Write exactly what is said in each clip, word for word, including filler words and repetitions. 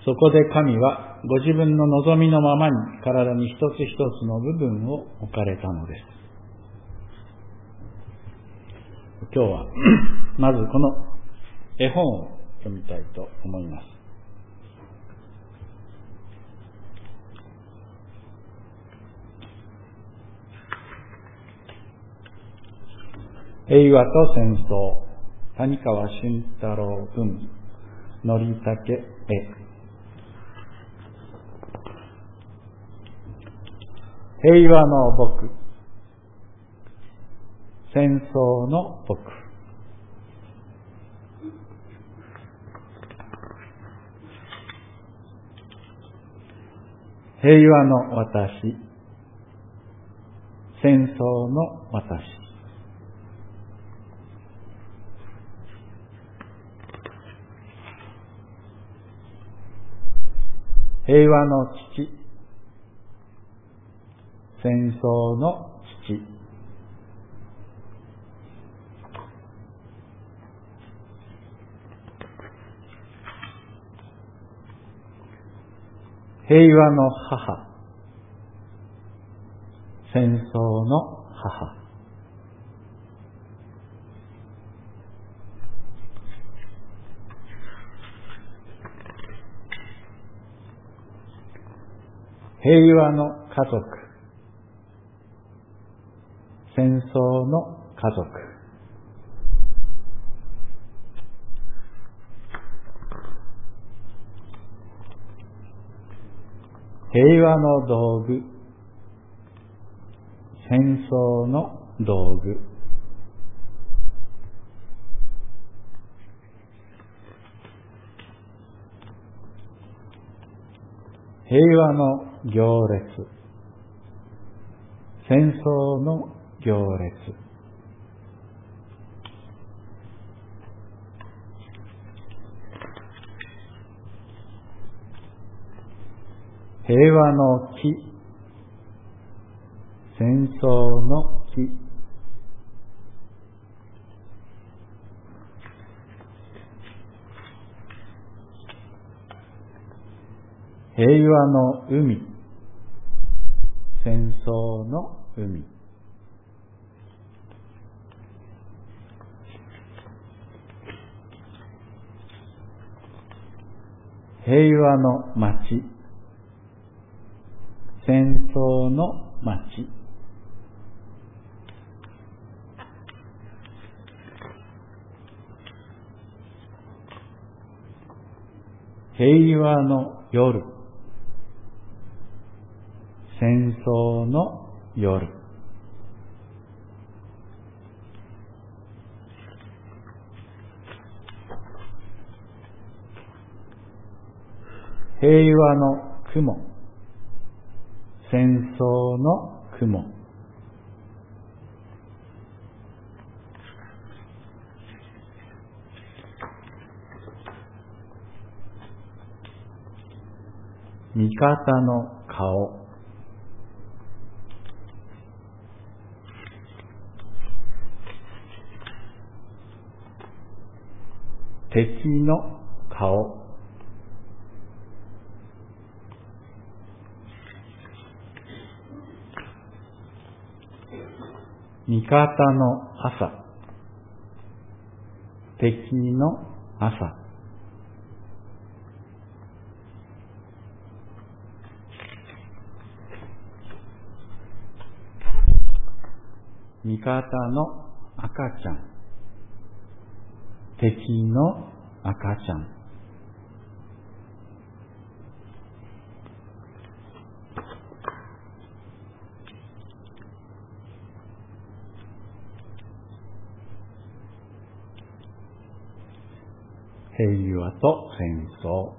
そこで神はご自分の望みのままに体に一つ一つの部分を置かれたのです。今日はまずこの絵本を読みたいと思います。平和と戦争、谷川俊太郎文、のりたけ絵。平和の僕、戦争の僕。平和の私、戦争の私。平和の父、戦争の父。平和の母、戦争の母。平和の家族、戦争の家族。平和の道具、戦争の道具。平和の行列、戦争の行列。平和の木、戦争の木。平和の海、戦争の海。平和の町、戦争の町。平和の夜、戦争の夜。平和の雲、戦争の雲。味方の顔、敵の顔。味方の朝、敵の朝。味方の赤ちゃん、敵の赤ちゃん。平和と戦争。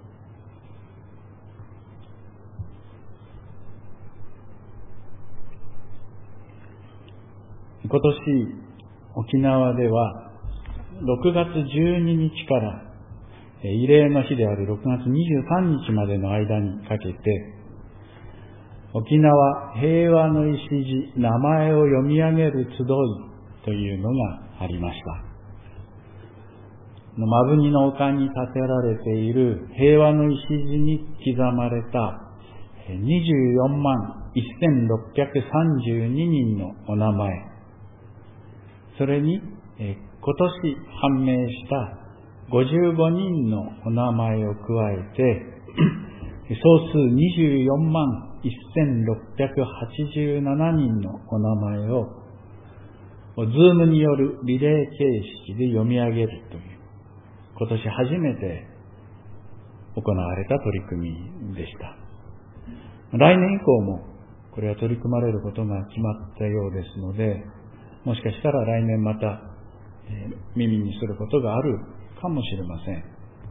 今年沖縄ではろくがつじゅうににちから慰霊の日であるろくがつにじゅうさんにちまでの間にかけて、沖縄平和の礎、名前を読み上げる集いというのがありました。 摩文仁の丘に建てられている平和の礎に刻まれたにじゅうよんまんせんろっぴゃくさんじゅうににんのお名前、それに今年判明したごじゅうごにんのお名前を加えて、総数にじゅうよんまんせんろっぴゃくはちじゅうななにんのお名前をズームによるリレー形式で読み上げるという、今年初めて行われた取り組みでした。来年以降もこれは取り組まれることが決まったようですので、もしかしたら来年また、えー、耳にすることがあるかもしれません。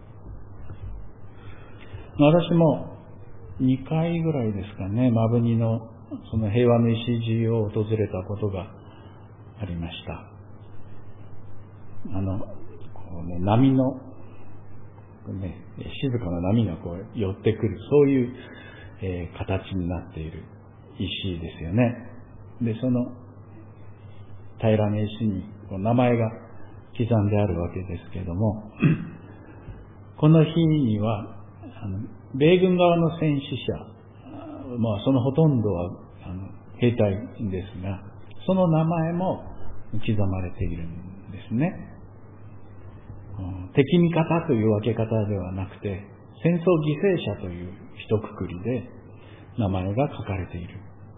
私もにかいぐらいですかね、摩文仁のその平和の礎を訪れたことがありました。あの、こうね、波の、ね、静かな波がこう寄ってくる、そういう、えー、形になっている石ですよね。で、その平らな石にこう名前が刻んであるわけですけれども、この日にはあの米軍側の戦死者、まあそのほとんどはあの兵隊ですが、その名前も刻まれているんですね。敵味方という分け方ではなくて、戦争犠牲者という一括りで名前が書かれている。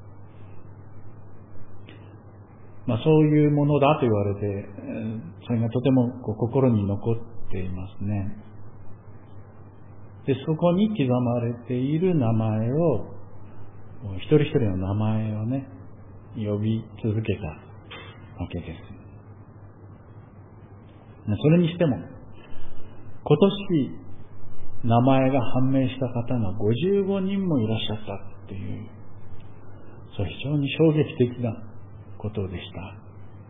まあそういうものだと言われて、それがとてもこう心に残っていますね。で、そこに刻まれている名前を、一人一人の名前をね、呼び続けたわけです。それにしても、今年名前が判明した方がごじゅうごにんもいらっしゃったっていう、そう非常に衝撃的なことでした。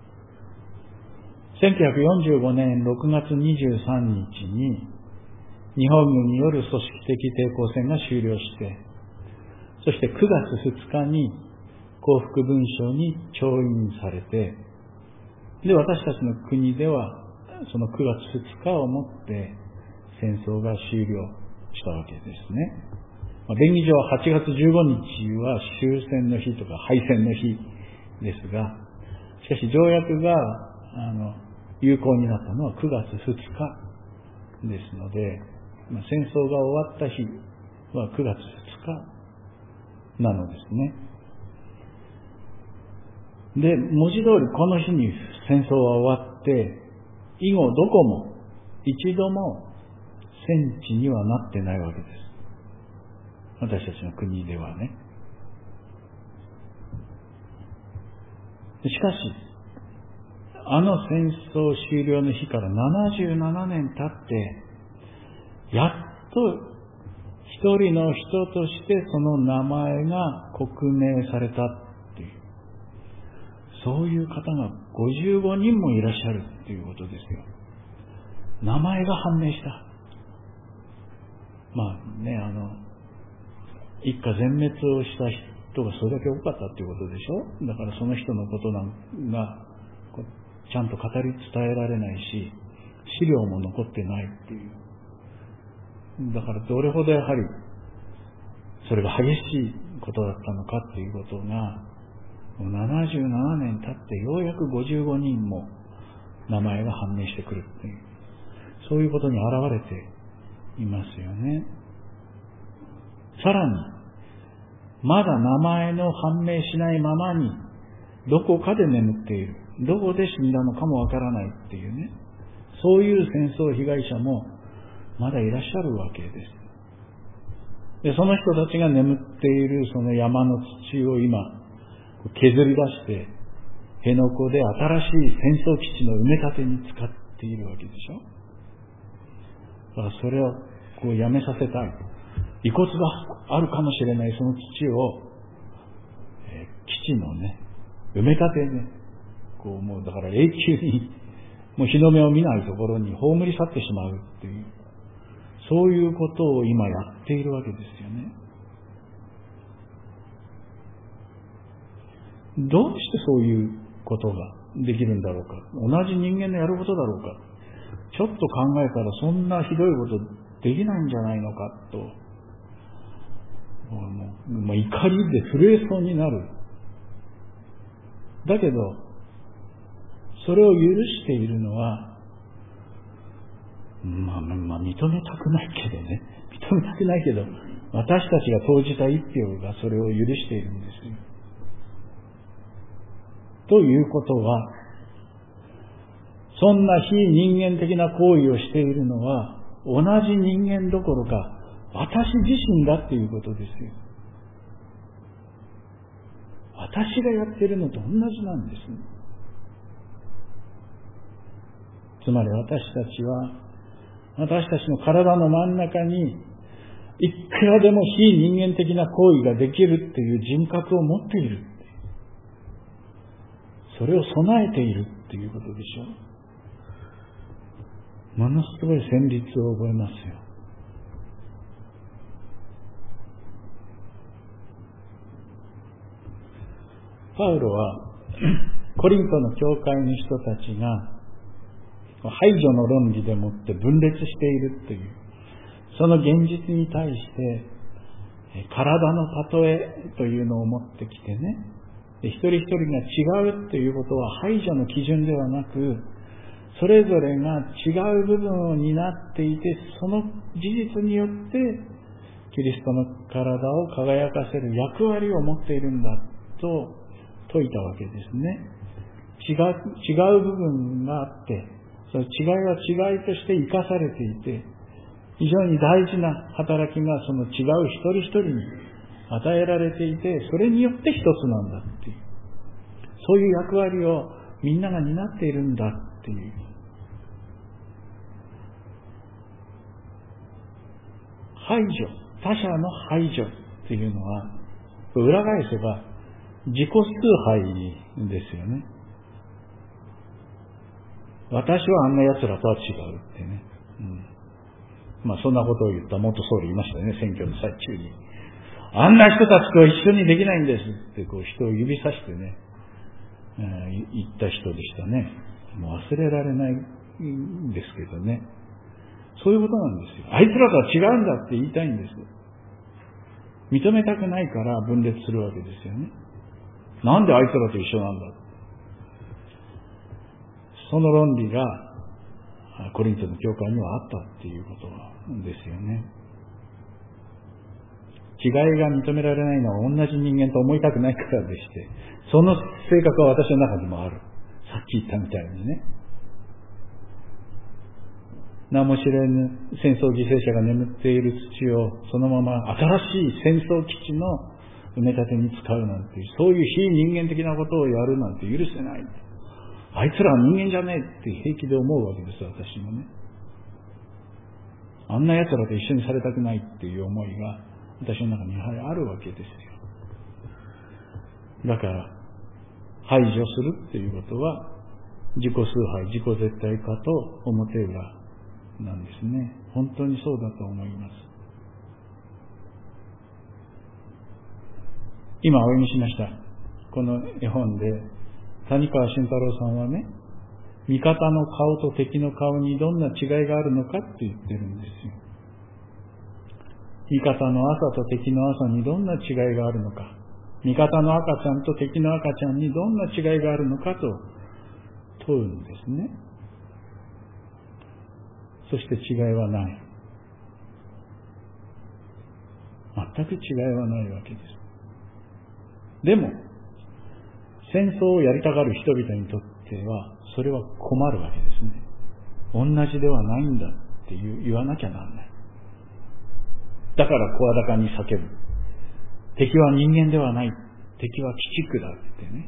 せんきゅうひゃくよんじゅうごねんろくがつにじゅうさんにちに日本軍による組織的抵抗戦が終了して、そしてくがつふつかに降伏文書に調印されて、で、私たちの国ではそのくがつふつかをもって戦争が終了したわけですね。まあ、便宜上はちがつじゅうごにちは終戦の日とか敗戦の日ですが、しかし条約があの有効になったのはくがつふつかですので、まあ、戦争が終わった日はくがつふつかなのですね。で、文字通りこの日に戦争は終わって、以後どこも一度も戦地にはなってないわけです。私たちの国ではね。しかし、あの戦争終了の日からななじゅうななねん経って、やっと一人の人としてその名前が刻銘されたっていう、そういう方がごじゅうごにんもいらっしゃるっていうことですよ。名前が判明した。まあね、あの、一家全滅をした人がそれだけ多かったっていうことでしょ。だからその人のことなんがちゃんと語り伝えられないし、資料も残ってないっていう。だからどれほどやはりそれが激しいことだったのかっていうことが、ななじゅうななねん経ってようやくごじゅうごにんも名前が判明してくるっていう、そういうことに現れていますよね。さらに、まだ名前の判明しないままにどこかで眠っている、どこで死んだのかもわからないっていうね、そういう戦争被害者もまだいらっしゃるわけです。で、その人たちが眠っているその山の土を今削り出して辺野古で新しい戦争基地の埋め立てに使っているわけでしょ。だからそれをこうやめさせたい。遺骨があるかもしれないその土を、えー、基地のね、埋め立てね、こうもうだから永久にもう日の目を見ないところに葬り去ってしまうっていう、そういうことを今やっているわけですよね。どうしてそういうことができるんだろうか。同じ人間のやることだろうか。 ちょっと考えたらそんなひどいことできないんじゃないのかと、もう、もう怒りで震えそうになる。だけど、それを許しているのは、まあ、まあ、認めたくないけどね。認めたくないけど、私たちが投じた一票がそれを許しているんですよ。ということは、そんな非人間的な行為をしているのは、同じ人間どころか、私自身だっていうことですよ。私がやっているのと同じなんです。つまり私たちは、私たちの体の真ん中に、いくらでも非人間的な行為ができるっていう人格を持っている。それを備えているっていうことでしょう。ものすごい旋律を覚えますよ。パウロはコリントの教会の人たちが排除の論理でもって分裂しているという、その現実に対して体の例えというのを持ってきてね、一人一人が違うということは排除の基準ではなく、それぞれが違う部分を担っていて、その事実によってキリストの体を輝かせる役割を持っているんだと説いたわけですね。違う、違う部分があって、その違いは違いとして生かされていて、非常に大事な働きがその違う一人一人に与えられていて、それによって一つなんだっていう、そういう役割をみんなが担っているんだっていう。排除、他者の排除っていうのは、裏返せば自己崇拝ですよね。私はあんな奴らとは違うってね。うん、まあそんなことを言った元総理いましたね、選挙の最中に。あんな人たちと一緒にできないんですってこう人を指さしてね、えー、言った人でしたね。もう忘れられないんですけどね。そういうことなんですよ。あいつらとは違うんだって言いたいんです。認めたくないから分裂するわけですよね。なんであいつらと一緒なんだ。その論理がコリントの教会にはあったっていうことですよね。違いが認められないのは同じ人間と思いたくないからでして、その性格は私の中にもある。さっき言ったみたいにね。名も知れぬ戦争犠牲者が眠っている土をそのまま新しい戦争基地の埋め立てに使うなんていう、そういう非人間的なことをやるなんて許せない。あいつらは人間じゃねえって平気で思うわけです、私もね。あんな奴らと一緒にされたくないっていう思いが私の中にやはりあるわけですよ。だから排除するっていうことは自己崇拝、自己絶対化と表裏なんですね。本当にそうだと思います。今お読みしましたこの絵本で谷川俊太郎さんはね、味方の顔と敵の顔にどんな違いがあるのかって言ってるんですよ。味方の朝と敵の朝にどんな違いがあるのか、味方の赤ちゃんと敵の赤ちゃんにどんな違いがあるのかと問うんですね。そして違いはない。全く違いはないわけです。でも戦争をやりたがる人々にとってはそれは困るわけですね。同じではないんだって言わなきゃならない。だから声高に叫ぶ。敵は人間ではない。敵は鬼畜だってね。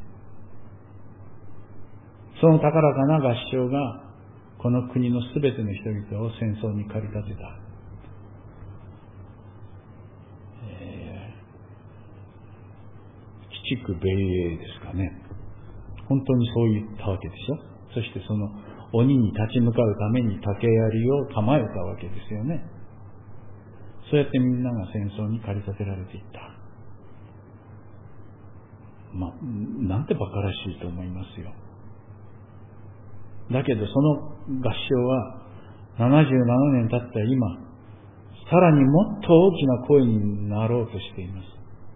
その高らかな合唱がこの国のすべての人々を戦争に駆り立てた。えー、鬼畜米英ですかね。本当にそう言ったわけでしょ。そしてその鬼に立ち向かうために竹槍を構えたわけですよね。そうやってみんなが戦争に駆り立てられていった。まあ、なんて馬鹿らしいと思いますよ。だけどその合唱はななじゅうななねん経った今、さらにもっと大きな声になろうとしています。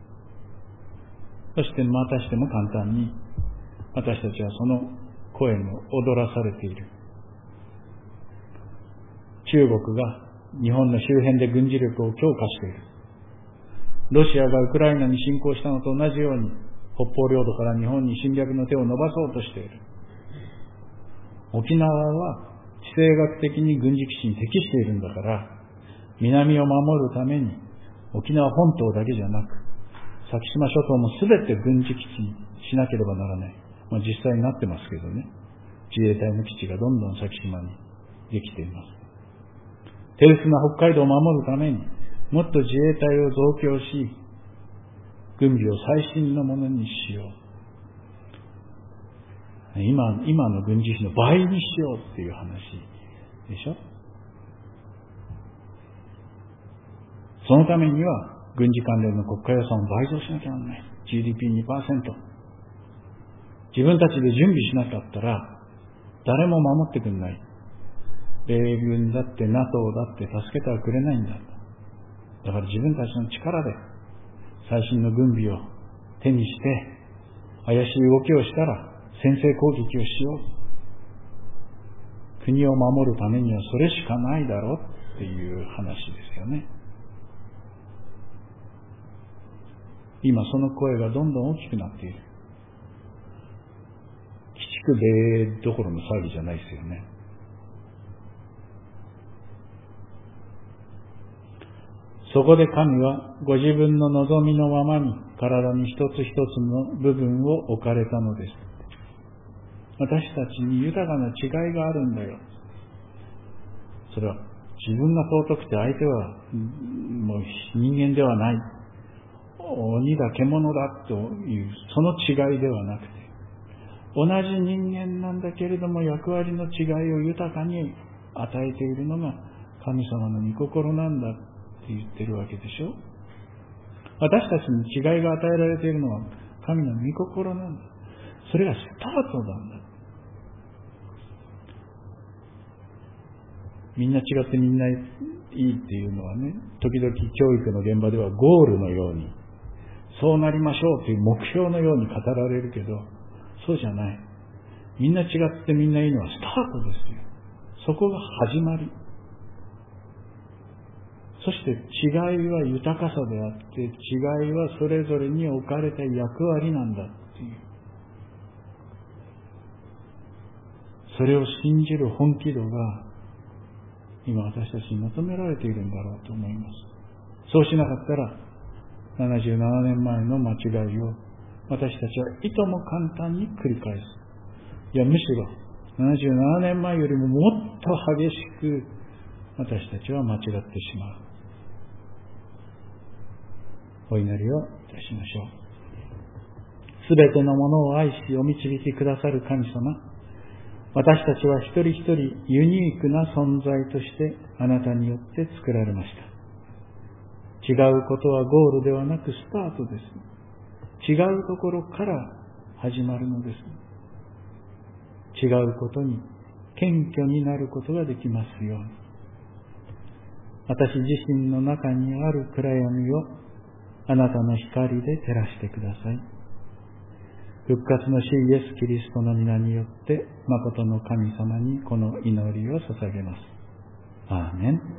そしてまたしても簡単に私たちはその声に踊らされている。中国が日本の周辺で軍事力を強化している。ロシアがウクライナに侵攻したのと同じように、北方領土から日本に侵略の手を伸ばそうとしている。沖縄は地政学的に軍事基地に適しているんだから、南を守るために沖縄本島だけじゃなく、先島諸島もすべて軍事基地にしなければならない。まあ、実際になってますけどね。自衛隊の基地がどんどん先島にできています。手薄な北海道を守るために、もっと自衛隊を増強し、軍備を最新のものにしよう。今、今の軍事費の倍にしようっていう話でしょ。そのためには、軍事関連の国家予算を倍増しなきゃならない。ジーディーピーにパーセント。自分たちで準備しなかったら、誰も守ってくれない。米軍だって ナトー だって助けてはくれないんだ。だから自分たちの力で最新の軍備を手にして怪しい動きをしたら先制攻撃をしよう。国を守るためにはそれしかないだろうっていう話ですよね。今その声がどんどん大きくなっている。鬼畜米どころの騒ぎじゃないですよね。そこで神はご自分の望みのままに体に一つ一つの部分を置かれたのです。私たちに豊かな違いがあるんだよ。それは自分が尊くて相手はもう人間ではない、鬼だ獣だというその違いではなくて、同じ人間なんだけれども役割の違いを豊かに与えているのが神様の御心なんだって言ってるわけでしょ。私たちに違いが与えられているのは神の御心なんだ。それがスタートなんだ。みんな違ってみんないいっていうのはね、時々教育の現場ではゴールのように、そうなりましょうという目標のように語られるけど、そうじゃない。みんな違ってみんないいのはスタートですよ。そこが始まり。そして違いは豊かさであって、違いはそれぞれに置かれた役割なんだっていう。それを信じる本気度が今私たちに求められているんだろうと思います。そうしなかったらななじゅうななねんまえの間違いを私たちはいとも簡単に繰り返す。いやむしろななじゅうななねんまえよりももっと激しく私たちは間違ってしまう。お祈りをいたしましょう。すべてのものを愛しお導きくださる神様、私たちは一人一人ユニークな存在としてあなたによって作られました。違うことはゴールではなくスタートです。違うところから始まるのです。違うことに謙虚になることができますように。私自身の中にある暗闇をあなたの光で照らしてください。復活の主イエス・キリストの皆によって誠の神様にこの祈りを捧げます。アーメン。